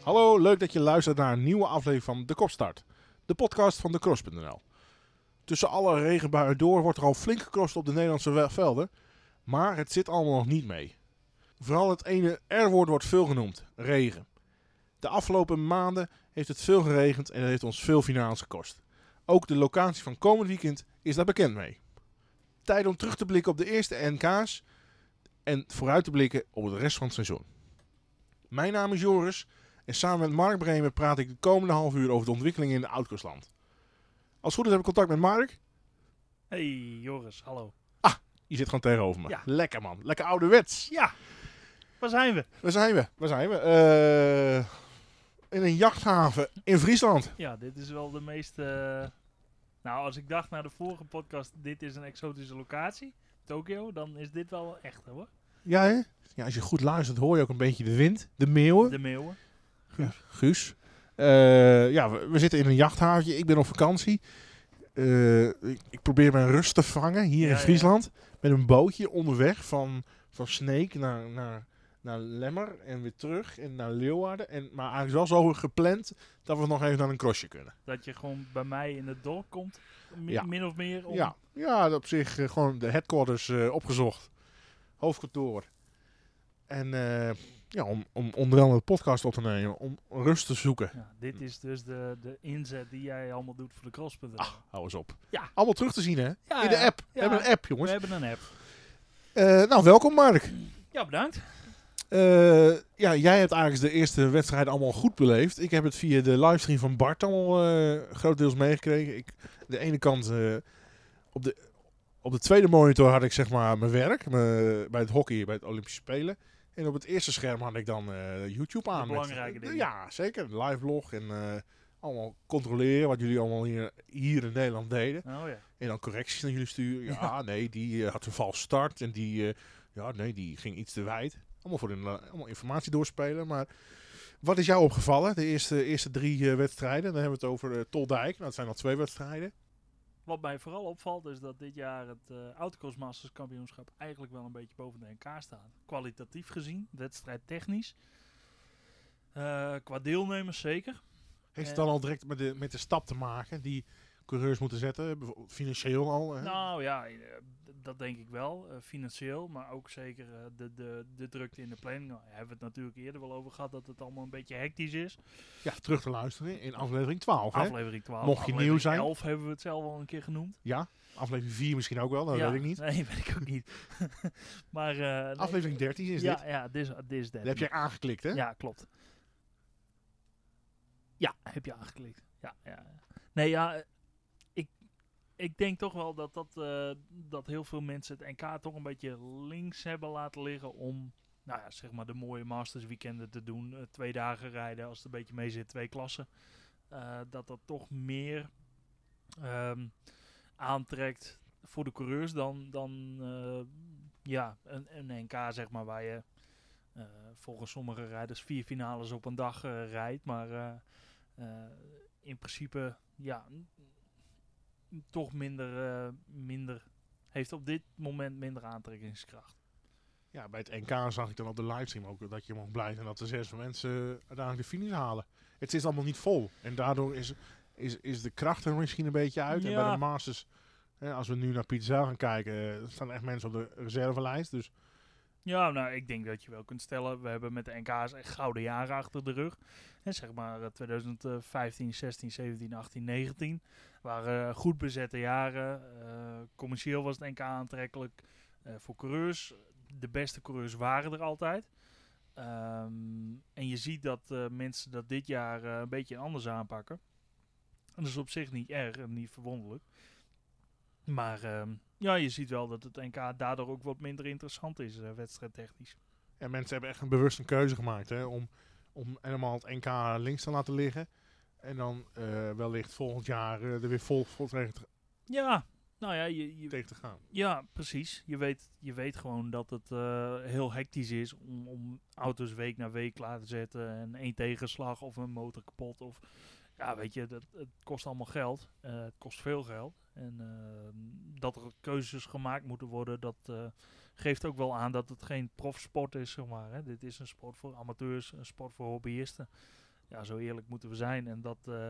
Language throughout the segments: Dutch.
Hallo, leuk dat je luistert naar een nieuwe aflevering van De Kopstart. De podcast van decross.nl. Tussen alle regenbuien door wordt er al flink gecrossed op de Nederlandse velden. Maar het zit allemaal nog niet mee. Vooral het ene R-woord wordt veel genoemd. Regen. De afgelopen maanden heeft het veel geregend en dat heeft ons veel finales gekost. Ook de locatie van komend weekend is daar bekend mee. Tijd om terug te blikken op de eerste NK's en vooruit te blikken op de rest van het seizoen. Mijn naam is Joris en samen met Mark Bremer praat ik de komende half uur over de ontwikkelingen in het Oud-Crossland. Als het goed is heb ik contact met Mark. Hey Joris, hallo. Je zit gewoon tegenover me. Ja. Lekker man, lekker ouderwets. Ja, waar zijn we? Waar zijn we? In een jachthaven in Friesland. Ja, dit is wel de meest... Nou, als ik dacht naar de vorige podcast, dit is een exotische locatie, Tokio, dan is dit wel echt hoor. Ja hè? Ja, als je goed luistert hoor je ook een beetje de wind, de meeuwen. De meeuwen. Ja, Guus. We zitten in een jachthaventje. Ik ben op vakantie. Ik probeer mijn rust te vangen hier in Friesland. Met een bootje onderweg van Sneek naar Lemmer en weer terug en naar Leeuwarden. Maar eigenlijk wel zo gepland dat we nog even naar een crossje kunnen. Dat je gewoon bij mij in het dorp komt, Ja. min of meer. Om... Ja, op zich gewoon de headquarters opgezocht. Hoofdkantoor. En om onder andere de podcast op te nemen. Om rust te zoeken. Ja, dit is dus de inzet die jij allemaal doet voor de cross.nl. Hou eens op. Ja. Allemaal terug te zien hè? Ja, in de app. ja. We hebben een app jongens. We hebben een app. Nou, welkom Mark. Ja, bedankt. Jij hebt eigenlijk de eerste wedstrijd allemaal goed beleefd. Ik heb het via de livestream van Bart allemaal grotendeels meegekregen. De ene kant op de tweede monitor had ik zeg maar mijn werk bij het hockey, bij het Olympische Spelen. En op het eerste scherm had ik dan YouTube aan. Belangrijke dingen. Ja, zeker. Een live blog en allemaal controleren wat jullie allemaal hier in Nederland deden. Oh ja. En dan correcties naar jullie sturen. Ja, nee, die had een vals start en die ging iets te wijd. Allemaal informatie doorspelen. Maar wat is jou opgevallen? De eerste 3 wedstrijden. Dan hebben we het over Toldijk. Nou, dat zijn al 2 wedstrijden. Wat mij vooral opvalt is dat dit jaar het Autocross Masters kampioenschap eigenlijk wel een beetje boven de NK staat. Kwalitatief gezien, wedstrijd technisch. Qua deelnemers zeker. Heeft het dan al direct met de stap te maken die coureurs moeten zetten? Bijvoorbeeld financieel al? Hè? Nou ja, dat denk ik wel. Financieel, maar ook zeker de drukte in de planning. Nou, hebben we het natuurlijk eerder wel over gehad dat het allemaal een beetje hectisch is. Ja, terug te luisteren in aflevering 12. Hè? Aflevering 12. Mocht je nieuw zijn. 11 hebben we het zelf al een keer genoemd. Ja, aflevering 4 misschien ook wel, dat weet ik niet. Nee, weet ik ook niet. Maar, aflevering 13 is dit. Ja, dit is 13. Dat heb jij aangeklikt, hè? Ja, klopt. Ja, heb je aangeklikt. Ja. Nee, ja, ik denk toch wel dat heel veel mensen het NK toch een beetje links hebben laten liggen om, nou ja, zeg maar de mooie Masters weekenden te doen. 2 dagen rijden als het een beetje mee zit, 2 klassen. Dat toch meer aantrekt voor de coureurs dan een NK, zeg maar, waar je volgens sommige rijders 4 finales op een dag rijdt. Maar in principe, ja, toch minder heeft op dit moment minder aantrekkingskracht. Ja, bij het NK zag ik dan op de livestream ook dat je mag blij zijn dat er 6 mensen uiteindelijk de finish halen. Het is allemaal niet vol. En daardoor is de kracht er misschien een beetje uit. Ja. En bij de Masters, als we nu naar Pieter gaan kijken, staan echt mensen op de reservelijst. Dus Ja, nou, ik denk dat je wel kunt stellen, we hebben met de NK's echt gouden jaren achter de rug. En zeg maar 2015, 16, 17, 18, 19 waren goed bezette jaren. Commercieel was het NK aantrekkelijk voor coureurs. De beste coureurs waren er altijd. En je ziet dat mensen dat dit jaar een beetje anders aanpakken. En dat is op zich niet erg en niet verwonderlijk. Maar je ziet wel dat het NK daardoor ook wat minder interessant is, wedstrijdtechnisch. ja, mensen hebben echt een bewuste keuze gemaakt hè, om helemaal het NK links te laten liggen. En dan wellicht volgend jaar er weer vol tegen Ja, nou ja, tegen te gaan. Ja, precies. Je weet gewoon dat het heel hectisch is om auto's week na week klaar te zetten. En 1 tegenslag of een motor kapot. Of, ja, weet je, het kost allemaal geld. Het kost veel geld. En dat er keuzes gemaakt moeten worden, dat geeft ook wel aan dat het geen profsport is, zeg maar. Hè. Dit is een sport voor amateurs, een sport voor hobbyisten. Ja, zo eerlijk moeten we zijn. En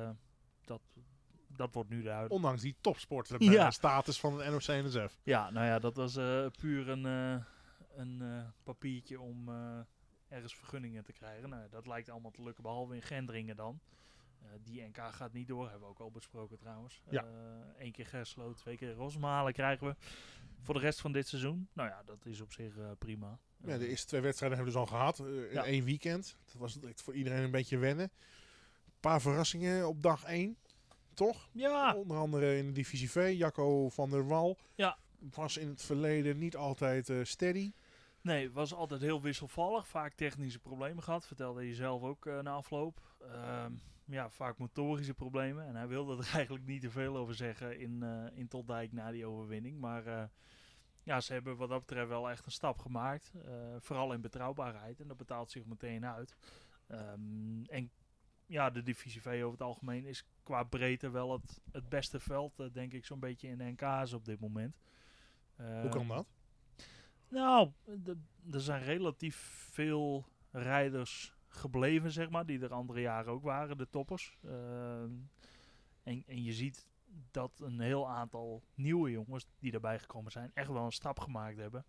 dat wordt nu duidelijk. Ondanks die topsport status van het NOC-NSF. Ja, nou ja, dat was puur een papiertje om ergens vergunningen te krijgen. Nou, dat lijkt allemaal te lukken, behalve in Gendringen dan. Die NK gaat niet door, hebben we ook al besproken trouwens. Ja. 1 keer Gerslo, 2 keer Rosmalen krijgen we voor de rest van dit seizoen. Nou ja, dat is op zich prima. Ja, de eerste 2 wedstrijden hebben we dus al gehad. In 1 weekend. Dat was direct voor iedereen een beetje wennen. Een paar verrassingen op dag 1. Toch? Ja. Onder andere in de divisie V. Jacco van der Wal. Ja. Was in het verleden niet altijd steady. Nee, was altijd heel wisselvallig. Vaak technische problemen gehad. Vertelde je zelf ook na afloop. Ja, vaak motorische problemen. En hij wilde er eigenlijk niet te veel over zeggen in Toldijk na die overwinning. Maar ja, ze hebben wat dat betreft wel echt een stap gemaakt. Vooral in betrouwbaarheid. En dat betaalt zich meteen uit. En ja, de divisie V over het algemeen is qua breedte wel het beste veld, denk ik, zo'n beetje in de NK's op dit moment. Hoe kan dat? Nou, er zijn relatief veel rijders gebleven, zeg maar, die er andere jaren ook waren, de toppers. En je ziet dat een heel aantal nieuwe jongens die erbij gekomen zijn, echt wel een stap gemaakt hebben.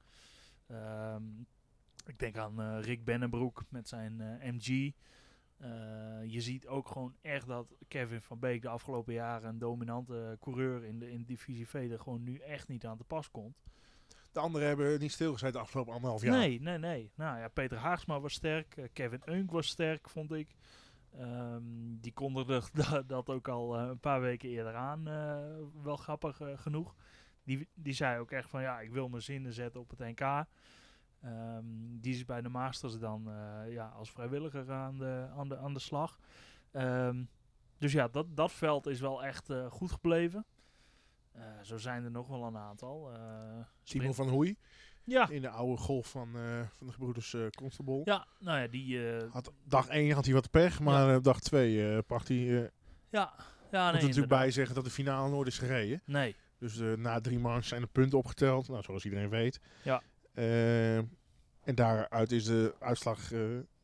Ik denk aan Rick Bennenbroek met zijn MG. Je ziet ook gewoon echt dat Kevin van Beek de afgelopen jaren een dominante coureur in de divisie V er gewoon nu echt niet aan te pas komt. De anderen hebben niet stilgezeten de afgelopen 1,5 jaar. Nee. Nou ja, Peter Haagsma was sterk. Kevin Eunk was sterk, vond ik. Die kondigde dat ook al een paar weken eerder aan. Wel grappig genoeg. Die zei ook echt van ja, ik wil mijn zinnen zetten op het NK. Die is bij de Masters dan als vrijwilliger aan de slag. Dus ja, dat veld is wel echt goed gebleven. Zo zijn er nog wel een aantal. Timo van Hoei. Ja. In de oude golf van de gebroeders Constable. Ja, nou ja, die... Dag 1 had hij wat pech, maar dag 2 pakt hij... ja, nee, moet er natuurlijk inderdaad. bij zeggen dat de finale nooit is gereden. Nee. Dus na 3 manches zijn de punten opgeteld. Nou, zoals iedereen weet. Ja. En daaruit is de uitslag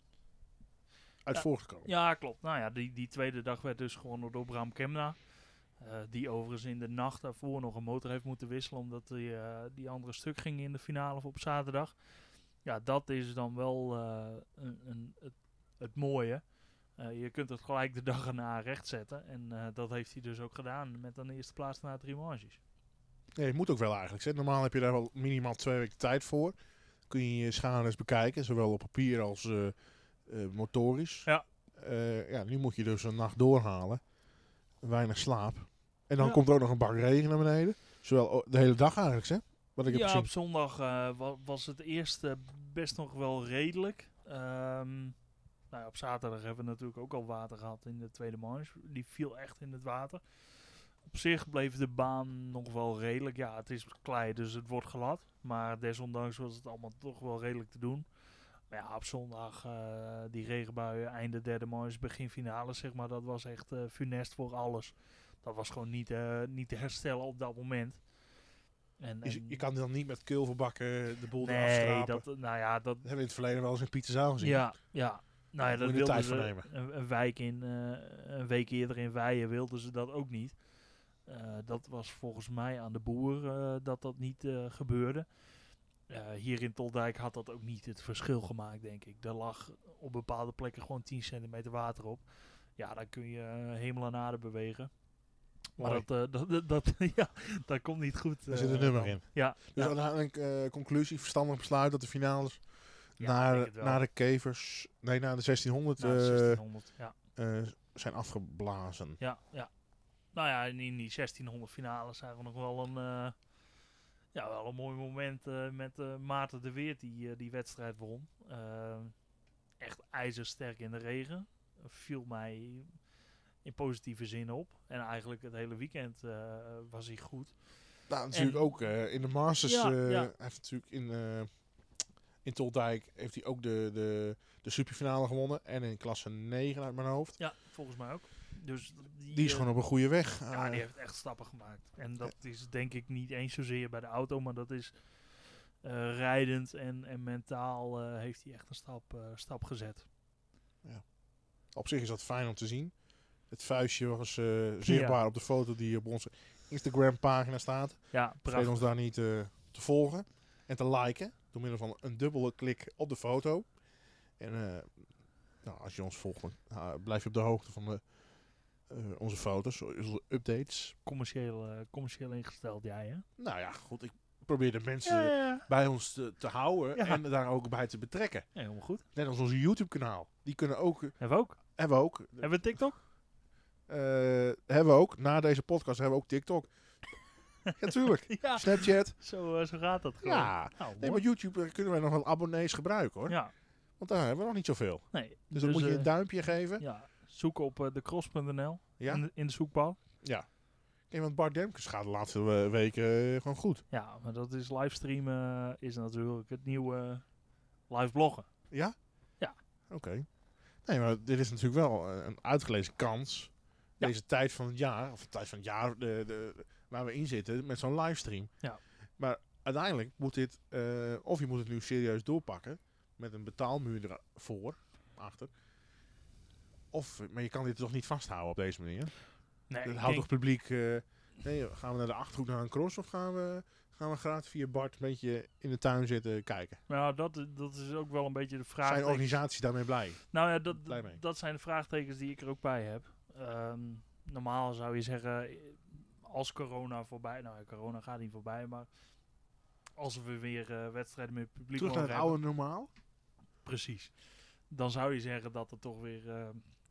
uit voortgekomen. Ja, klopt. Nou ja, die tweede dag werd dus gewonnen door Bram Kemna. Die overigens in de nacht daarvoor nog een motor heeft moeten wisselen, omdat die andere stuk ging in de finale op zaterdag. Ja, dat is dan wel het mooie. Je kunt het gelijk de dag erna rechtzetten. En dat heeft hij dus ook gedaan met een eerste plaats na 3 manches. Nee, het moet ook wel eigenlijk. Hè. Normaal heb je daar wel minimaal 2 weken tijd voor. Kun je je schade eens bekijken, zowel op papier als motorisch. Ja. Nu moet je dus een nacht doorhalen. Weinig slaap. En dan Ja. komt er ook nog een bak regen naar beneden. Zowel de hele dag eigenlijk, hè? Wat ik heb Ja, gezien. op zondag was het eerste best nog wel redelijk. Nou ja, op zaterdag hebben we natuurlijk ook al water gehad in de tweede manche. Die viel echt in het water. Op zich bleef de baan nog wel redelijk. Ja, het is klei, dus het wordt glad. Maar desondanks was het allemaal toch wel redelijk te doen. Maar ja, op zondag die regenbuien, einde derde manche, begin finale, zeg maar. Dat was echt funest voor alles. Dat was gewoon niet te herstellen op dat moment. Je kan dan niet met kulverbakken de boel eraf Nee, schrapen. dat hebben we in het verleden wel eens in Pieterzaal gezien. Ja. Nou ja, Daar dat moet je de wilden tijd ze voor nemen. een week eerder in Weijen wilden ze dat ook niet. Dat was volgens mij aan de boer dat niet gebeurde. Hier in Toldijk had dat ook niet het verschil gemaakt, denk ik. Er lag op bepaalde plekken gewoon 10 centimeter water op. Ja, dan kun je hemel en aarde bewegen. Maar dat komt niet goed. Daar zit een nummer in. Ja. Dus uiteindelijk conclusie, verstandig besluit dat de finales Ja, ik denk het wel. naar de Kevers, nee, naar de 1600, Na de 1600, ja. zijn afgeblazen. Ja. Nou ja, in die 1600 finale zagen we nog wel wel een mooi moment met Maarten de Weert die wedstrijd won. Echt ijzersterk in de regen. Viel mij in positieve zin op. En eigenlijk het hele weekend was hij goed. Nou, natuurlijk ook in de Masters. Ja. Hij heeft natuurlijk in Toldijk heeft hij ook de superfinale gewonnen. En in klasse 9 uit mijn hoofd. Ja, volgens mij ook. Dus Die is gewoon op een goede weg. Ja, die heeft echt stappen gemaakt. En dat is denk ik niet eens zozeer bij de auto, maar dat is rijdend en mentaal heeft hij echt een stap gezet. Ja. Op zich is dat fijn om te zien. Het vuistje was zichtbaar op de foto die op onze Instagram-pagina staat. Ja, Vergeet ons daar niet te volgen en te liken. Door middel van een dubbele klik op de foto. En als je ons volgt, blijf je op de hoogte van onze foto's, onze updates. Commercieel ingesteld, jij hè? Nou ja, goed. Ik probeer de mensen bij ons te houden en daar ook bij te betrekken. Ja, helemaal goed. Net als onze YouTube-kanaal. Die kunnen ook... Hebben we ook? Hebben we ook. Hebben we TikTok? Hebben we ook. Na deze podcast hebben we ook TikTok. Ja, natuurlijk. Ja. Snapchat. Zo gaat dat gewoon. Ja. Nou, Nee, maar YouTube kunnen wij nog wel abonnees gebruiken hoor. Ja. Want daar hebben we nog niet zoveel. Nee. Dus dan moet je een duimpje geven. Ja. Zoeken op decross.nl Ja. in de zoekbalk. Ja. Kijk, want Bart Demkes gaat de laatste weken gewoon goed. Ja, maar dat is livestreamen is natuurlijk het nieuwe live bloggen. Ja? Ja. Oké. Nee, maar dit is natuurlijk wel een uitgelezen kans. Ja. Deze tijd van het jaar, of de tijd van het jaar waar we in zitten, met zo'n livestream. Ja. Maar uiteindelijk moet dit, of je moet het nu serieus doorpakken, met een betaalmuur ervoor, achter. Maar je kan dit toch niet vasthouden op deze manier? Nee, Het houdt toch publiek... gaan we naar de Achterhoek naar een cross of gaan we gratis via Bart een beetje in de tuin zitten kijken? Nou, dat is ook wel een beetje de vraag. Zijn organisaties daarmee blij? Nou ja, dat zijn de vraagtekens die ik er ook bij heb. Normaal zou je zeggen, als corona voorbij... Nou ja, corona gaat niet voorbij, maar als we weer wedstrijden met publiek Terug naar het oude normaal? Precies. Dan zou je zeggen dat er toch weer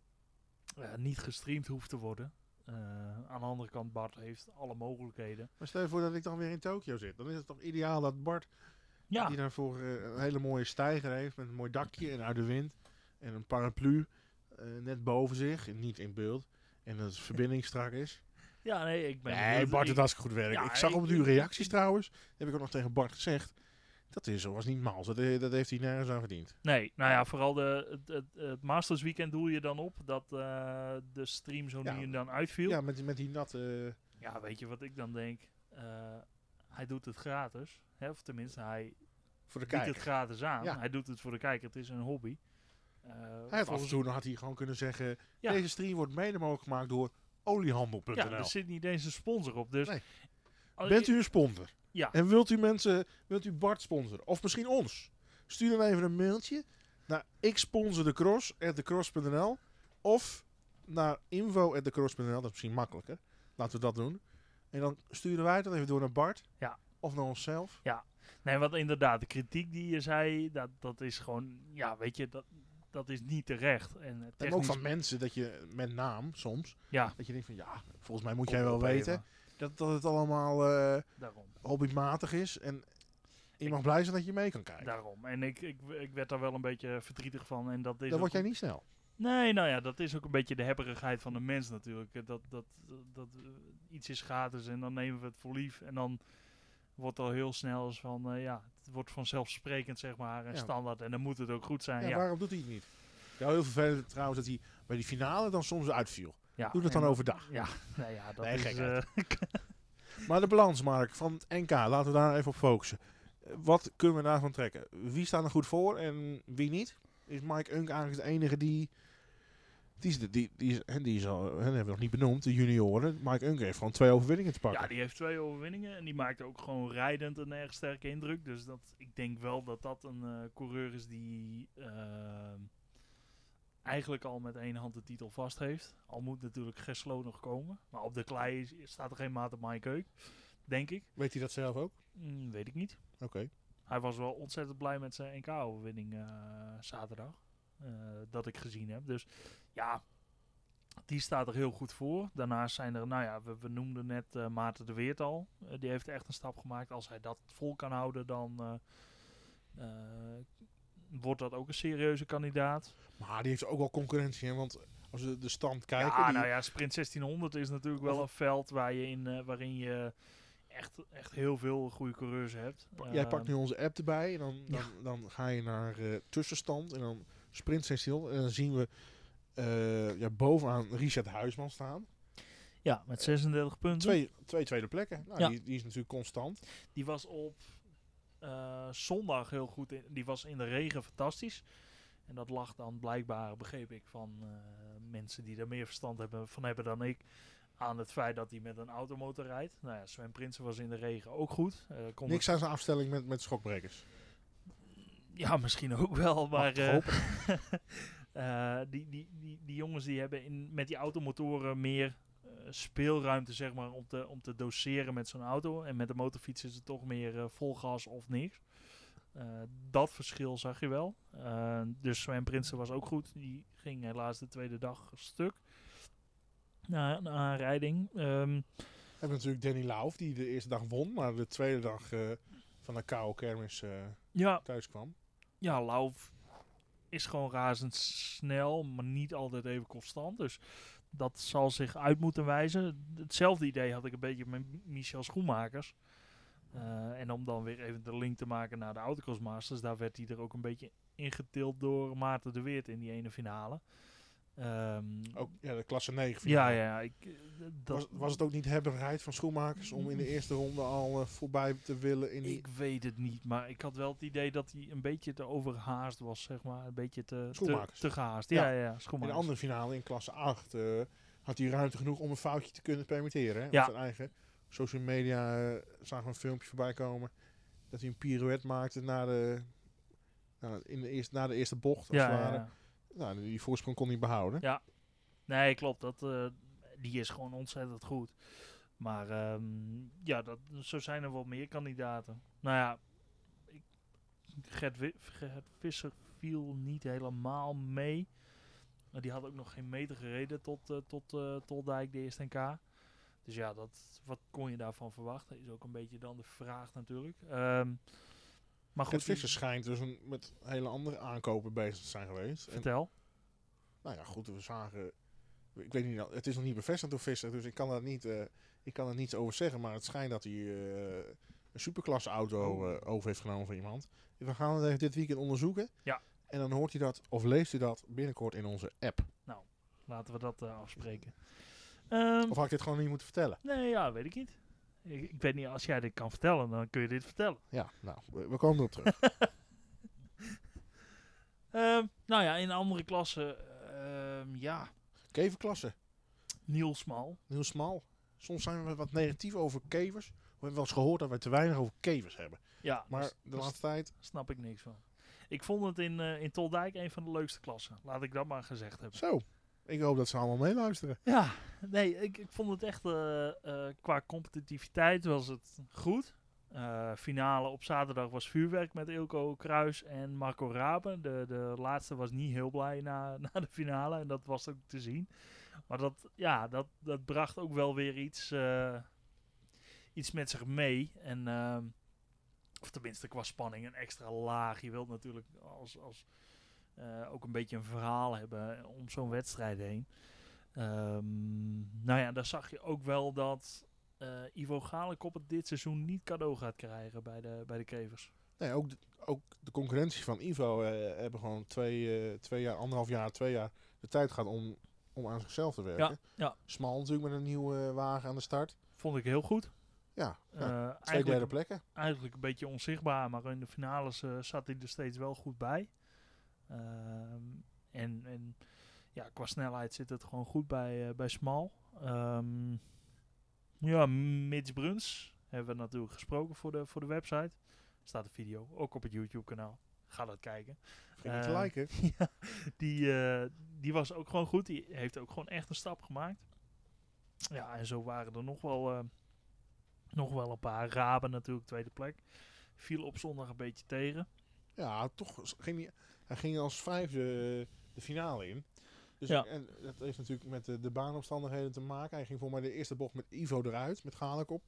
niet gestreamd hoeft te worden. Aan de andere kant, Bart heeft alle mogelijkheden. Maar stel je voor dat ik dan weer in Tokio zit. Dan is het toch ideaal dat Bart, die daarvoor een hele mooie steiger heeft met een mooi dakje en uit de wind. En een paraplu net boven zich, en niet in beeld. En dat de verbinding strak is. Ja, nee, ik ben... Nee, Bart doet hartstikke goed werk. Ja, ik zag op uw reacties trouwens, heb ik ook nog tegen Bart gezegd. Dat was niet mals. Dat heeft hij nergens aan verdiend. Nee, nou ja, vooral het Masters weekend doe je dan op dat de stream zo nu en dan uitviel. Ja, met die natte... Ja, weet je wat ik dan denk? Hij doet het gratis. Hè? Of tenminste, hij voor de biedt kijker. het gratis aan. Ja. Hij doet het voor de kijker. Het is een hobby. Hij had af en toe had hij gewoon kunnen zeggen... Deze stream wordt mede mogelijk gemaakt door oliehandel.nl. Ja, er zit niet eens een sponsor op. Dus nee. Bent u een sponsor? Ja. En wilt u Bart sponsoren? Of misschien ons? Stuur dan even een mailtje naar iksponsordecross@decross.nl of naar info@decross.nl. Dat is misschien makkelijker. Laten we dat doen. En dan sturen wij dat even door naar Bart. Ja. Of naar onszelf. Ja. Nee, want inderdaad, de kritiek die je zei, dat is gewoon... Ja, weet je, dat is niet terecht. En ook van mensen dat je met naam soms... Ja. Dat je denkt van ja, volgens mij moet jij wel weten... Dat het allemaal hobbymatig is. En je mag blij zijn dat je mee kan kijken. Daarom. En ik werd daar wel een beetje verdrietig van. En dat is dan word jij niet snel. Nee, nou ja, dat is ook een beetje de hebberigheid van de mens natuurlijk. Dat iets is gratis en dan nemen we het voor lief. En dan wordt al heel snel eens van, het wordt vanzelfsprekend zeg maar en standaard. En dan moet het ook goed zijn. Ja, waarom doet hij het niet? Ja, heel vervelend trouwens dat hij bij die finale dan soms uitviel. Ja, doe dat dan overdag. Ja, nou ja, dat nee, is... Maar de balans, Mark, van het NK, laten we daar even op focussen. Wat kunnen we daarvan trekken? Wie staat er goed voor en wie niet? Is Mike Unk eigenlijk de enige die is al, hebben we nog niet benoemd, de junioren. Mike Unk heeft gewoon 2 overwinningen te pakken. Ja, die heeft 2 overwinningen en die maakt ook gewoon rijdend een erg sterke indruk. Dus ik denk wel dat een coureur is die eigenlijk al met 1 hand de titel vast heeft. Al moet natuurlijk Geslo nog komen. Maar op de klei staat er geen maat op Mike Unk, denk ik. Weet hij dat zelf ook? Weet ik niet. Oké. Hij was wel ontzettend blij met zijn NK-overwinning zaterdag. Dat ik gezien heb. Dus ja, die staat er heel goed voor. Daarnaast zijn er, nou ja, we noemden net Maarten de Weert al. Die heeft echt een stap gemaakt. Als hij dat vol kan houden, dan wordt dat ook een serieuze kandidaat. Maar die heeft ook wel concurrentie, hè? Want als we de stand kijken... Ja, nou ja, Sprint 1600 is natuurlijk wel een veld waar je waarin je echt heel veel goede coureurs hebt. Jij pakt nu onze app erbij en dan ga je naar tussenstand en dan Sprint 1600 en dan zien we bovenaan Richard Huisman staan. Ja, met 36 punten. Twee tweede plekken. Nou, die is natuurlijk constant. Die was op zondag heel goed. Die was in de regen fantastisch. En dat lag dan blijkbaar, begreep ik, van mensen die er meer verstand van hebben dan ik, aan het feit dat hij met een automotor rijdt. Nou ja, Sven Prinsen was in de regen ook goed. Niks aan zijn afstelling met schokbrekers. Ja, misschien ook wel, maar die jongens die hebben met die automotoren meer speelruimte, zeg maar, om te doseren met zo'n auto. En met de motorfiets is het toch meer vol gas of niks. Dat verschil zag je wel. Dus Sven Prinsen was ook goed. Die ging helaas de tweede dag stuk. Na een aanrijding. We hebben natuurlijk Danny Lauf, die de eerste dag won, maar de tweede dag van de koude kermis thuis kwam. Ja, Lauf is gewoon razendsnel, maar niet altijd even constant. Dus dat zal zich uit moeten wijzen. Hetzelfde idee had ik een beetje met Michel Schoenmakers. En om dan weer even de link te maken naar de Autocross Masters, daar werd hij er ook een beetje ingetild door Maarten de Weert in die ene finale. Ook de klasse 9 finale. Ja. Was het ook niet hebberheid van Schoenmakers om in de eerste ronde al voorbij te willen? Ik weet het niet, maar ik had wel het idee dat hij een beetje te overhaast was, zeg maar. Een beetje te gehaast. Ja, Schoenmakers. In de andere finale, in klasse 8, had hij ruimte genoeg om een foutje te kunnen permitteren. Hè? Ja. Op zijn eigen social media zagen we een filmpje voorbij komen dat hij een pirouette maakte na de eerste bocht. Ja. Nou, die voorsprong kon hij behouden. Ja, nee, klopt. Die is gewoon ontzettend goed. Maar zo zijn er wel meer kandidaten. Nou ja, Gert Visser viel niet helemaal mee. Maar die had ook nog geen meter gereden tot Toldijk, de eerste NK. Dus ja, wat kon je daarvan verwachten? Is ook een beetje dan de vraag natuurlijk. Maar goed, Gert Visser schijnt dus met hele andere aankopen bezig te zijn geweest. Vertel. Nou ja, goed, we zagen... Ik weet niet, het is nog niet bevestigd door Visser, dus ik kan er niets over zeggen. Maar het schijnt dat hij een superklasse auto over heeft genomen van iemand. We gaan het even dit weekend onderzoeken. Ja. En dan hoort hij dat, of leest hij dat binnenkort in onze app. Nou, laten we dat afspreken. Of had ik dit gewoon niet moeten vertellen? Nee, ja, weet ik niet. Ik weet niet, als jij dit kan vertellen, dan kun je dit vertellen. Ja, nou, we komen erop terug. Nou ja, in de andere klasse, Keverklasse. Niels Smal. Soms zijn we wat negatief over kevers. We hebben wel eens gehoord dat we te weinig over kevers hebben. Ja, maar de laatste tijd... snap ik niks van. Ik vond het in Toldijk een van de leukste klassen. Laat ik dat maar gezegd hebben. Zo. Ik hoop dat ze allemaal meeluisteren. Ja, nee, ik vond het echt qua competitiviteit was het goed. Finale op zaterdag was vuurwerk met Ilko Kruis en Marco Raben. De laatste was niet heel blij na de finale en dat was ook te zien. Maar dat bracht ook wel weer iets met zich mee. En, of tenminste qua spanning een extra laag. Je wilt natuurlijk ook een beetje een verhaal hebben om zo'n wedstrijd heen. Nou ja, daar zag je ook wel dat Ivo Galekop het dit seizoen niet cadeau gaat krijgen bij de Kevers. Nee, ook de concurrentie van Ivo hebben gewoon 2 jaar, 1,5 jaar, 2 jaar de tijd gehad om aan zichzelf te werken. Ja. Smal natuurlijk met een nieuwe wagen aan de start. Vond ik heel goed. Ja, 2 derde plekken. Eigenlijk een beetje onzichtbaar, maar in de finales zat hij er steeds wel goed bij. En qua snelheid zit het gewoon goed bij Smal. Mitch Bruns hebben we natuurlijk gesproken voor de website. Staat een video, ook op het YouTube kanaal. Ga dat kijken. Vergeet niet te liken. Ja, die was ook gewoon goed. Die heeft ook gewoon echt een stap gemaakt. Ja, en zo waren er nog wel een paar. Raben natuurlijk, tweede plek. Viel op zondag een beetje tegen. Ja, toch ging hij ging als 5e de finale in. Dus en dat heeft natuurlijk met de baanomstandigheden te maken. Hij ging voor mij de eerste bocht met Ivo eruit, met Galekop.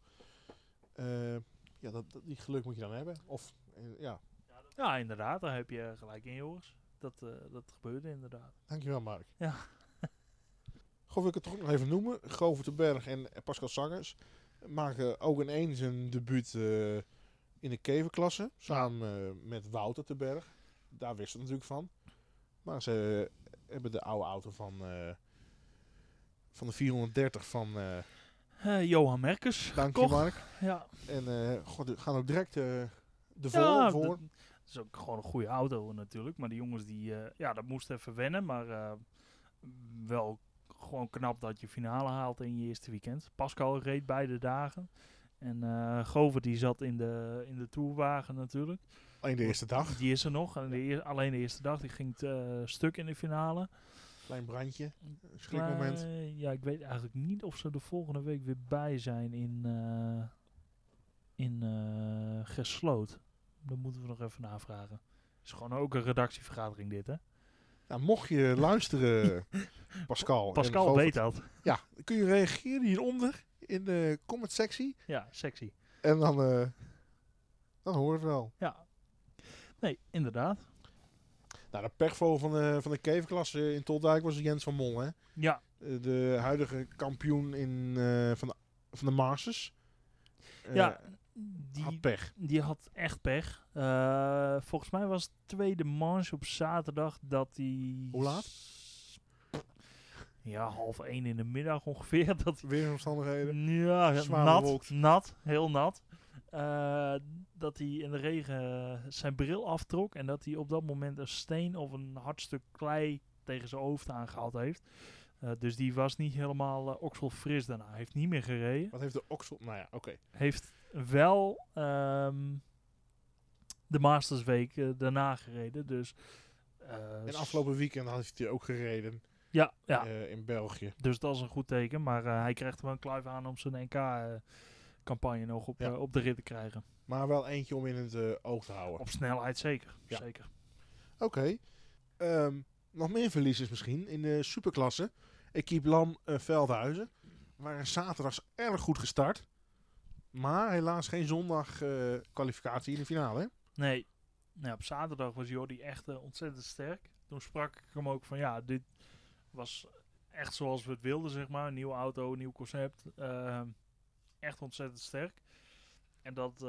Die geluk moet je dan hebben. Ja, inderdaad. Daar heb je gelijk in, Joris. Dat gebeurde inderdaad. Dankjewel, Mark. Ja. Goh, wil ik het toch nog even noemen. Govert de Berg en Pascal Sangers maken ook ineens een debuut in de keverklasse. Samen met Wouter de Berg. Daar wist het natuurlijk van. Maar ze hebben de oude auto van de 430 van... Johan Merkers. Dank je, Mark. Ja. En gaan ook direct de vol voor. Het is ook gewoon een goede auto natuurlijk. Maar die jongens, dat moest even wennen. Maar wel gewoon knap dat je finale haalt in je eerste weekend. Pascal reed beide dagen. En Gover die zat in de tourwagen natuurlijk. Alleen de eerste dag. Die is er nog. En alleen de eerste dag. Die ging stuk in de finale. Klein brandje. Schrikmoment. Ja, ik weet eigenlijk niet of ze de volgende week weer bij zijn in Gesloot. Dat moeten we nog even navragen. Het is gewoon ook een redactievergadering dit, hè? Nou, mocht je luisteren, Pascal. Pascal weet dat. Ja, kun je reageren hieronder in de comment sectie. Ja, sexy. En dan horen we het wel. Ja. Nee, inderdaad. Nou, de pechvogel van de keverklasse in Toldijk was Jens van Mol, hè? Ja. De huidige kampioen van de Masters. Ja, had pech. Die had echt pech. Volgens mij was het tweede manche op zaterdag dat hij... Hoe laat? Ja, 12:30 in de middag ongeveer. Weersomstandigheden. Ja, Zwaar nat, heel nat. Dat hij in de regen zijn bril aftrok en dat hij op dat moment een steen of een hard stuk klei tegen zijn hoofd aangehaald heeft. Dus die was niet helemaal okselfris daarna. Hij heeft niet meer gereden. Wat heeft de oksel? Nou ja, oké. Heeft wel de Mastersweek daarna gereden. Dus, en afgelopen weekend had hij ook gereden. Ja. In België. Dus dat is een goed teken. Maar hij krijgt er wel een kluif aan om zijn NK-campagne nog op de rit te krijgen. Maar wel eentje om in het oog te houden. Op snelheid zeker. Ja. Zeker. Oké. Nog meer verliezers misschien in de superklasse. Equipe Lam Veldhuizen. Waren zaterdags erg goed gestart. Maar helaas geen zondag kwalificatie in de finale. Hè? Nee. Nou, op zaterdag was Jordi echt ontzettend sterk. Toen sprak ik hem ook van ja, dit was echt zoals we het wilden, zeg maar. Een nieuwe auto, een nieuw concept. Echt ontzettend sterk. En dat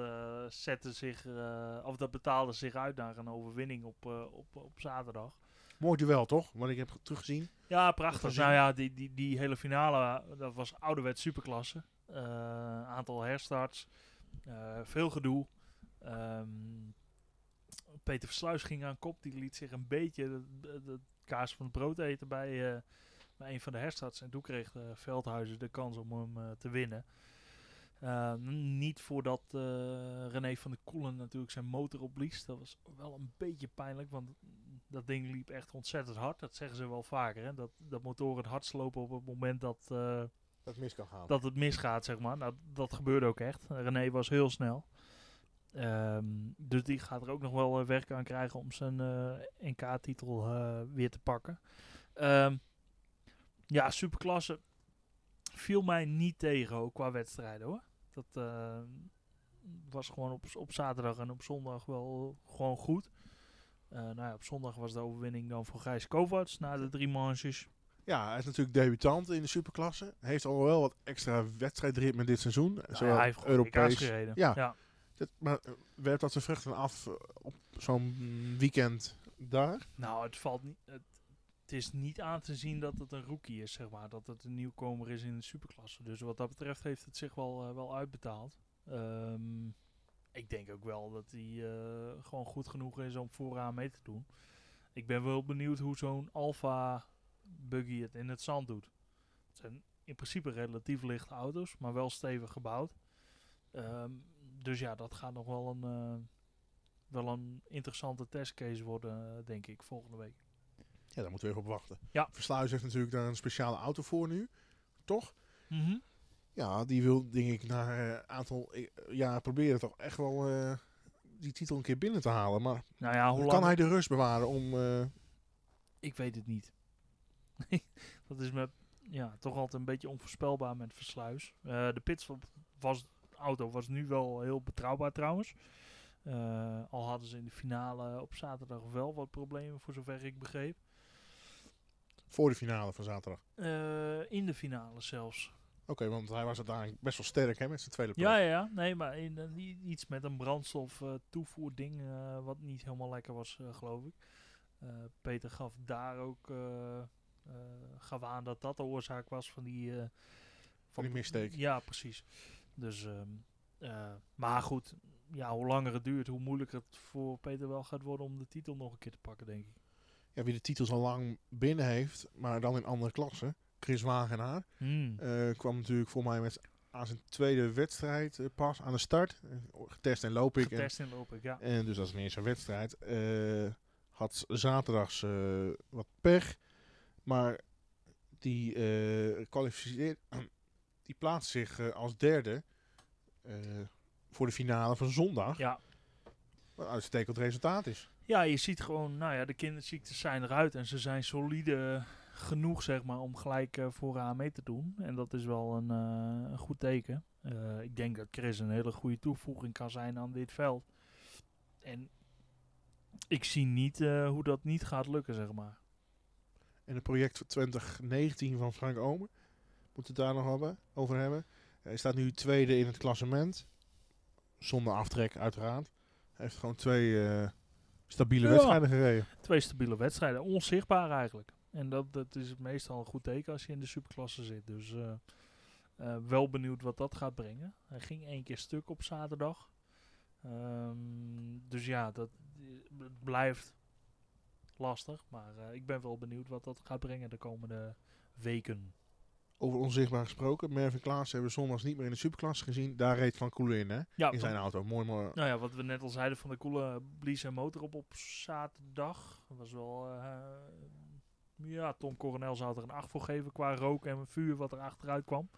dat betaalde zich uit naar een overwinning op zaterdag. Mooi duel toch? Wat ik heb teruggezien. Ja, prachtig. Nou ja, die hele finale, dat was ouderwets superklasse. Aantal herstarts. Veel gedoe. Peter Versluis ging aan kop. Die liet zich een beetje de kaas van het brood eten bij een van de herstarts. En toen kreeg Veldhuizen de kans om hem te winnen. Niet voordat René van der Koelen natuurlijk zijn motor opblies. Dat was wel een beetje pijnlijk, want dat ding liep echt ontzettend hard. Dat zeggen ze wel vaker, hè? Dat motoren het hardst lopen op het moment dat het mis kan gaan. Dat het misgaat, zeg maar. Nou, dat gebeurde ook echt. René was heel snel. Dus die gaat er ook nog wel werk aan krijgen om zijn NK-titel weer te pakken. Ja, superklasse viel mij niet tegen ook qua wedstrijden, hoor. Dat was gewoon op zaterdag en op zondag wel gewoon goed. Nou ja, op zondag was de overwinning dan voor Gijs Kovacs na de 3 manches. Ja, hij is natuurlijk debutant in de superklasse. Heeft al wel wat extra wedstrijdritme dit seizoen. Nou, hij heeft Europees gereden. Ja. Maar werpt dat zijn vruchten af op zo'n weekend daar? Nou, het is niet aan te zien dat het een rookie is, zeg maar. Dat het een nieuwkomer is in de superklasse. Dus wat dat betreft heeft het zich wel uitbetaald. Ik denk ook wel dat hij gewoon goed genoeg is om vooraan mee te doen. Ik ben wel benieuwd hoe zo'n Alfa buggy het in het zand doet. Het zijn in principe relatief lichte auto's, maar wel stevig gebouwd. Dus ja, dat gaat nog wel een interessante testcase worden, denk ik, volgende week. Ja, daar moeten we even op wachten. Ja. Versluis heeft natuurlijk daar een speciale auto voor nu, toch? Mm-hmm. Ja, die wil, denk ik, na een aantal jaar proberen toch echt wel die titel een keer binnen te halen. Maar nou ja, hoe kan lang... hij de rust bewaren om... Ik weet het niet. Dat is me toch altijd een beetje onvoorspelbaar met Versluis. De auto was nu wel heel betrouwbaar trouwens. Al hadden ze in de finale op zaterdag wel wat problemen, voor zover ik begreep. Voor de finale van zaterdag? In de finale zelfs. Oké, want hij was uiteindelijk best wel sterk, hè, met zijn tweede plek. Ja. Nee, maar iets met een brandstof toevoerding wat niet helemaal lekker was, geloof ik. Peter gaf daar ook gaf aan dat de oorzaak was van die... van die mistake. Ja, precies. Dus, maar goed, hoe langer het duurt, hoe moeilijker het voor Peter wel gaat worden om de titel nog een keer te pakken, denk ik. Ja, wie de titels al lang binnen heeft, maar dan in andere klassen. Chris Wagenaar kwam natuurlijk voor mij aan zijn tweede wedstrijd pas aan de start. Getest en loop ik. Getest en loop ik, ja. En dus dat is ineens een wedstrijd. Had zaterdags wat pech. Maar die kwalificeert. Die plaatst zich als derde voor de finale van zondag. Ja. Wat een uitstekend resultaat is. Ja, je ziet gewoon, de kinderziektes zijn eruit en ze zijn solide genoeg, zeg maar, om gelijk vooraan mee te doen. En dat is wel een goed teken. Ik denk dat Chris een hele goede toevoeging kan zijn aan dit veld. En ik zie niet hoe dat niet gaat lukken, zeg maar. En het project voor 2019 van Frank Omen, moeten we het daar nog over hebben. Hij staat nu tweede in het klassement. Zonder aftrek, uiteraard. Hij heeft gewoon 2 stabiele wedstrijden gereden. 2 stabiele wedstrijden. Onzichtbaar eigenlijk. En dat is meestal een goed teken als je in de superklasse zit. Dus wel benieuwd wat dat gaat brengen. Hij ging 1 keer stuk op zaterdag. Dus ja, het blijft lastig. Maar ik ben wel benieuwd wat dat gaat brengen de komende weken. Over onzichtbaar gesproken. Mervin Klaassen hebben we zondags niet meer in de superklasse gezien. Daar reed Van Koelen in, hè? Ja, in zijn auto. Mooi. Nou ja, wat we net al zeiden, Van der Koelen blies zijn motor op zaterdag. Dat was wel... Tom Coronel zou er een 8 voor geven qua rook en vuur wat er achteruit kwam.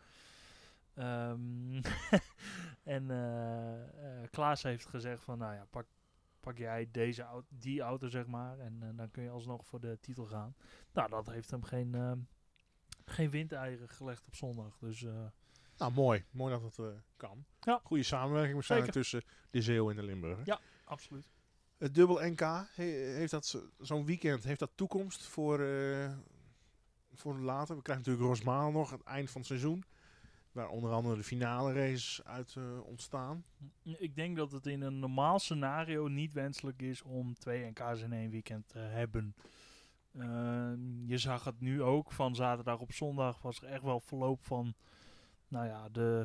En Klaas heeft gezegd van, nou ja, pak jij die auto, zeg maar. En dan kun je alsnog voor de titel gaan. Nou, dat heeft hem geen windeieren gelegd op zondag. Dus, nou, mooi. Mooi dat het kan. Ja. Goede samenwerking waarschijnlijk tussen de Zeeuw en de Limburger. Ja, absoluut. Het dubbel NK, heeft dat zo'n weekend, heeft dat toekomst voor later? We krijgen natuurlijk Rosmalen nog, het eind van het seizoen. Waar onder andere de finale races uit ontstaan. Ik denk dat het in een normaal scenario niet wenselijk is om 2 NK's in 1 weekend te hebben. Je zag het nu ook, van zaterdag op zondag was er echt wel verloop van, nou ja,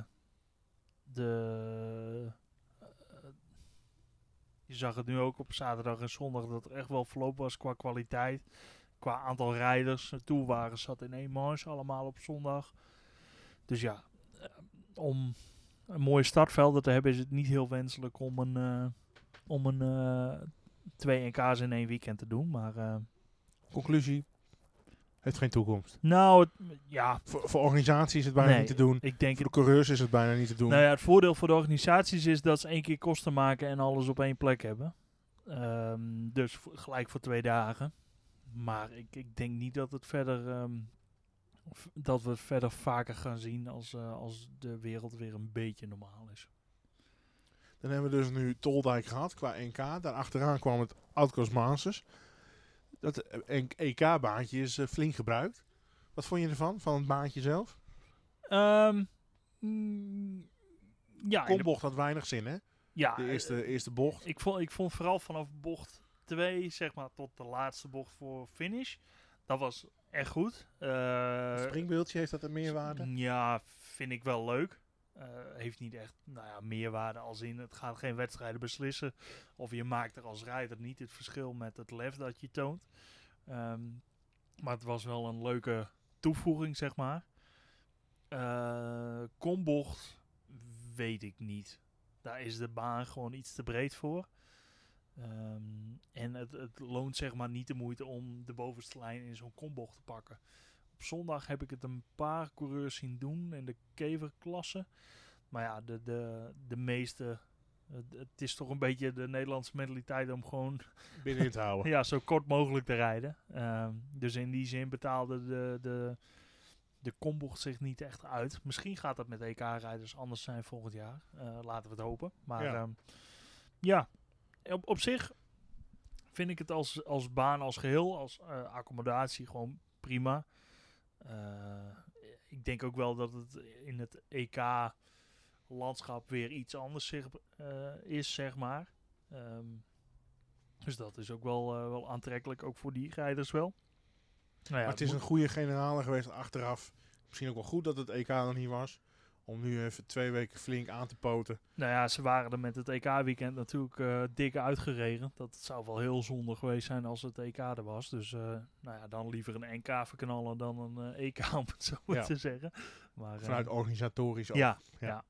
je zag het nu ook op zaterdag en zondag dat er echt wel verloop was qua kwaliteit. Qua aantal rijders. Toelwagens zat in 1 manche allemaal op zondag. Dus ja, om een mooie startvelden te hebben is het niet heel wenselijk om een 2 NK's in 1 weekend te doen. Maar conclusie, heeft geen toekomst. Nou, ja. Voor organisaties is het bijna niet te doen. Ik denk voor de coureurs is het bijna niet te doen. Nou ja, het voordeel voor de organisaties is dat ze 1 keer kosten maken en alles op 1 plek hebben. Dus gelijk voor 2 dagen. Maar ik denk niet dat het verder... dat we het verder vaker gaan zien als de wereld weer een beetje normaal is. Dan hebben we dus nu Toldijk gehad qua NK. Daarachteraan kwam het Oud-Cross Masters. Dat EK-baantje is flink gebruikt. Wat vond je ervan, van het baantje zelf? Ja, Kombocht had weinig zin, hè? Ja, de eerste bocht. Ik vond vooral vanaf bocht 2, zeg maar, tot de laatste bocht voor finish. Dat was echt goed. Het springbeeldje, heeft dat een meerwaarde? Ja, vind ik wel leuk. Heeft niet echt meerwaarde als in het gaat geen wedstrijden beslissen. Of je maakt er als rijder niet het verschil met het lef dat je toont. Maar het was wel een leuke toevoeging, zeg maar. Kombocht weet ik niet. Daar is de baan gewoon iets te breed voor. En het loont zeg maar niet de moeite om de bovenste lijn in zo'n kombocht te pakken. Op zondag heb ik het een paar coureurs zien doen in de keverklasse. Maar ja, de meeste... Het is toch een beetje de Nederlandse mentaliteit om gewoon... binnen te houden. Ja, zo kort mogelijk te rijden. Dus in die zin betaalde de kombocht zich niet echt uit. Misschien gaat dat met EK-rijders anders zijn volgend jaar. Laten we het hopen. Maar ja, op zich vind ik het als baan, als geheel, als accommodatie gewoon prima. Ik denk ook wel dat het in het EK-landschap weer iets anders is, zeg maar. Dus dat is ook wel aantrekkelijk, ook voor die rijders wel. Nou ja, maar het is een goede generale geweest achteraf. Misschien ook wel goed dat het EK nog niet was. Om nu even 2 weken flink aan te poten. Nou ja, ze waren er met het EK-weekend natuurlijk dik uitgeregend. Dat zou wel heel zonde geweest zijn als het EK er was. Dus dan liever een NK verknallen dan een EK, om het zo maar te zeggen. Maar, vanuit organisatorisch ook. Ja.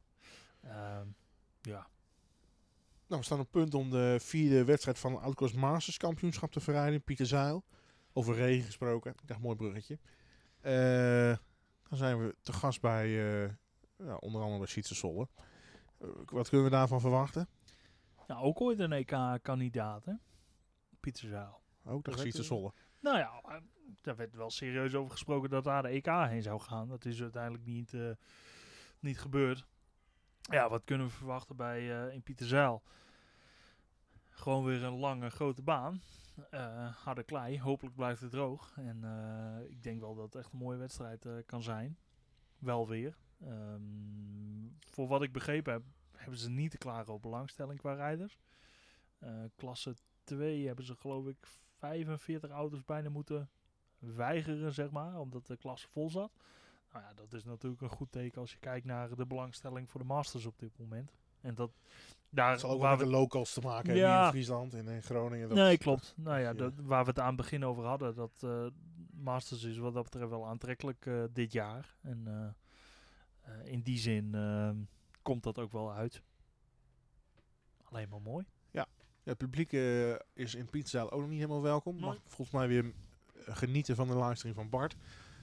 Nou, we staan op punt om de 4e wedstrijd van het Autocross Masters kampioenschap te verrijden in Pieterzeil. Over regen gesproken. Ik dacht, mooi bruggetje. Dan zijn we te gast bij onder andere bij Sietse Solle. Wat kunnen we daarvan verwachten? Nou, ook ooit een EK-kandidaat, hè? Pieterzeil. Ook de Sietse Solle. Nou ja, daar werd wel serieus over gesproken dat daar de EK heen zou gaan. Dat is uiteindelijk niet gebeurd. Ja, wat kunnen we verwachten in Pieterzeil? Gewoon weer een lange, grote baan. Harde klei. Hopelijk blijft het droog. En ik denk wel dat het echt een mooie wedstrijd kan zijn. Wel weer. Voor wat ik begrepen heb, hebben ze niet te klagen op belangstelling qua rijders. Klasse 2 hebben ze geloof ik 45 auto's bijna moeten weigeren, zeg maar. Omdat de klasse vol zat. Nou ja, dat is natuurlijk een goed teken als je kijkt naar de belangstelling voor de Masters op dit moment. En dat zal ook wel met de locals te maken hebben hier in Friesland en in Groningen. Nee, klopt. Nou ja, waar we het aan het begin over hadden, dat Masters is wat dat betreft wel aantrekkelijk dit jaar. En in die zin komt dat ook wel uit. Alleen maar mooi. Ja, het publiek is in Pieterzeil ook nog niet helemaal welkom. Mag volgens mij weer genieten van de livestream van Bart.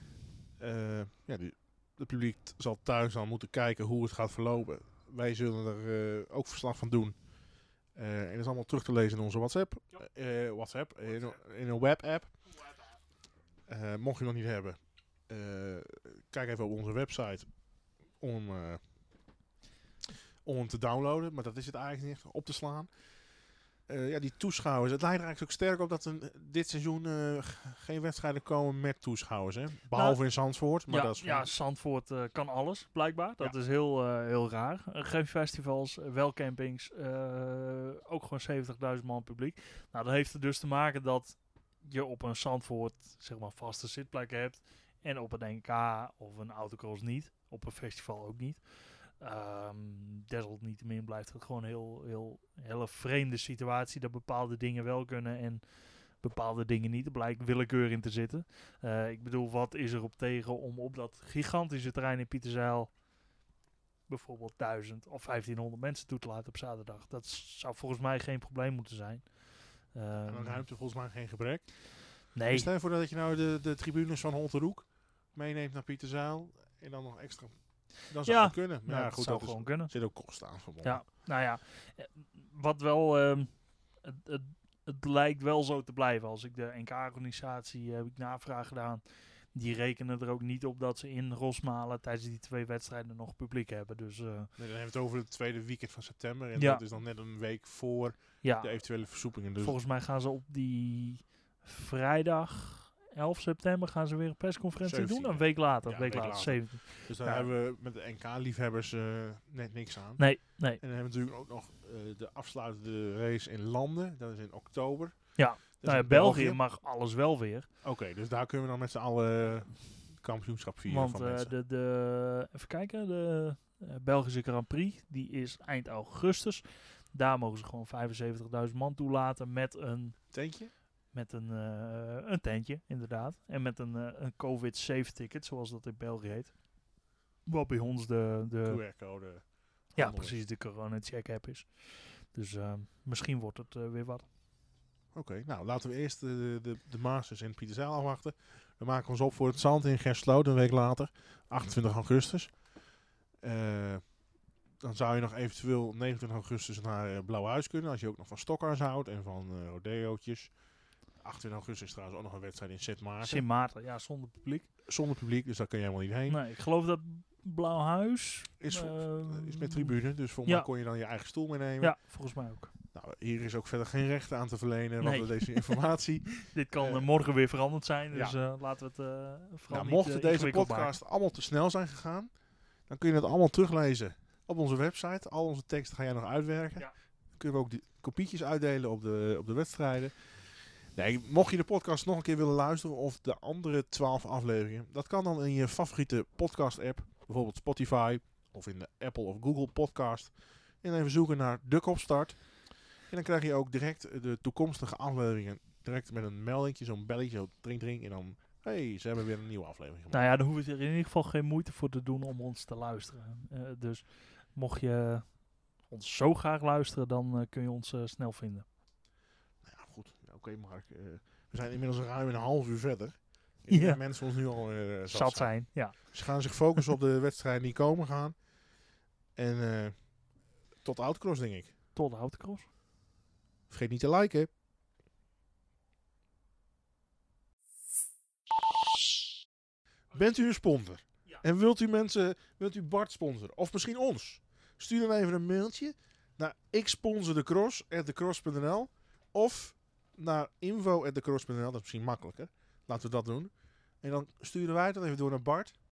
Het publiek zal thuis al moeten kijken hoe het gaat verlopen. Wij zullen er ook verslag van doen. En dat is allemaal terug te lezen in onze WhatsApp. In een webapp. Mocht je nog niet hebben, kijk even op onze website om hem te downloaden. Maar dat is het eigenlijk niet, op te slaan. Die toeschouwers. Het leidt er eigenlijk ook sterk op dat dit seizoen geen wedstrijden komen met toeschouwers. Hè? Behalve in Zandvoort. Maar dat is Zandvoort kan alles, blijkbaar. Dat is heel raar. Geen festivals, wel campings. Ook gewoon 70.000 man publiek. Nou, dat heeft er dus te maken dat je op een Zandvoort zeg maar vaste zitplekken hebt. En op een NK of een autocross niet. Op een festival ook niet. Desalniettemin blijft het gewoon een hele vreemde situatie dat bepaalde dingen wel kunnen en bepaalde dingen niet. Er blijkt willekeur in te zitten. Ik bedoel, wat is er op tegen om op dat gigantische terrein in Pieterzeil bijvoorbeeld 1000 of 1500 mensen toe te laten op zaterdag? Dat zou volgens mij geen probleem moeten zijn. En ruimte volgens mij geen gebrek. Nee. Stel je voor dat je nou de tribunes van Holterhoek meeneemt naar Pieterzeil en dan nog extra. Dan zou het kunnen. Maar ja, goed, dat zou gewoon kunnen. Er zit ook kosten aan verbonden. Ja, nou ja. Wat wel... het lijkt wel zo te blijven. Als ik de NK-organisatie heb ik navraag gedaan. Die rekenen er ook niet op dat ze in Rosmalen tijdens die 2 wedstrijden nog publiek hebben. Dus, dan hebben we het over het tweede weekend van september. En dat is dan net een week voor de eventuele versoepelingen. Dus volgens mij gaan ze op die vrijdag 11 september gaan ze weer een persconferentie 17, doen. Een week later. Ja, een week later. 17. Dus daar hebben we met de NK-liefhebbers net niks aan. Nee. En dan hebben we natuurlijk ook nog de afsluitende race in Landen. Dat is in oktober. Ja, België mag alles wel weer. Oké, dus daar kunnen we dan met z'n allen kampioenschap vieren. Want van mensen. even kijken, de Belgische Grand Prix, die is eind augustus. Daar mogen ze gewoon 75.000 man toelaten met een... Tentje? Met een tentje, inderdaad. En met een COVID-safe ticket, zoals dat in België heet. Wat bij ons de QR-code. Ja, precies, de corona-check-app is. Dus misschien wordt het weer wat. Oké, nou laten we eerst de Masters in Pieterzeil afwachten. We maken ons op voor het Zand in Gersloot een week later, 28 augustus. Dan zou je nog eventueel 29 augustus naar Blauwhuis kunnen, als je ook nog van Stokkers houdt en van rodeootjes. 28 augustus is trouwens ook nog een wedstrijd in Sint Maarten. Sint Maarten, ja, zonder publiek. Zonder publiek, dus daar kun je helemaal niet heen. Nee, ik geloof dat Blauwhuis... Is met tribune, dus volgens mij kon je dan je eigen stoel meenemen. Ja, volgens mij ook. Nou, hier is ook verder geen recht aan te verlenen, wat deze informatie. Dit kan morgen weer veranderd zijn, dus laten we het vooral mocht deze podcast allemaal te snel zijn gegaan, dan kun je het allemaal teruglezen op onze website. Al onze teksten ga jij nog uitwerken. Ja. Dan kunnen we ook die kopietjes uitdelen op de wedstrijden. Nee, mocht je de podcast nog een keer willen luisteren of de andere 12 afleveringen, dat kan dan in je favoriete podcast app, bijvoorbeeld Spotify of in de Apple of Google podcast. En even zoeken naar De Kopstart. En dan krijg je ook direct de toekomstige afleveringen direct met een meldingje, zo'n belletje, zo dring. En dan, hey, ze hebben weer een nieuwe aflevering gemaakt. Nou ja, dan hoef je er in ieder geval geen moeite voor te doen om ons te luisteren. Dus mocht je ons zo graag luisteren, dan kun je ons snel vinden. Nou ja, goed. Ja, oké, Mark. We zijn inmiddels ruim een half uur verder. Ja. Mensen ons nu al Zat zijn, ja. Ze gaan zich focussen op de wedstrijden die komen gaan. En tot Outcross, denk ik. Tot de Autocross. Vergeet niet te liken. Bent u een sponsor? Ja. En wilt u Bart sponsoren? Of misschien ons? Stuur dan even een mailtje naar iksponsordecross@decross.nl of naar info@decross.nl. Dat is misschien makkelijker. Laten we dat doen. En dan sturen wij dat even door naar Bart.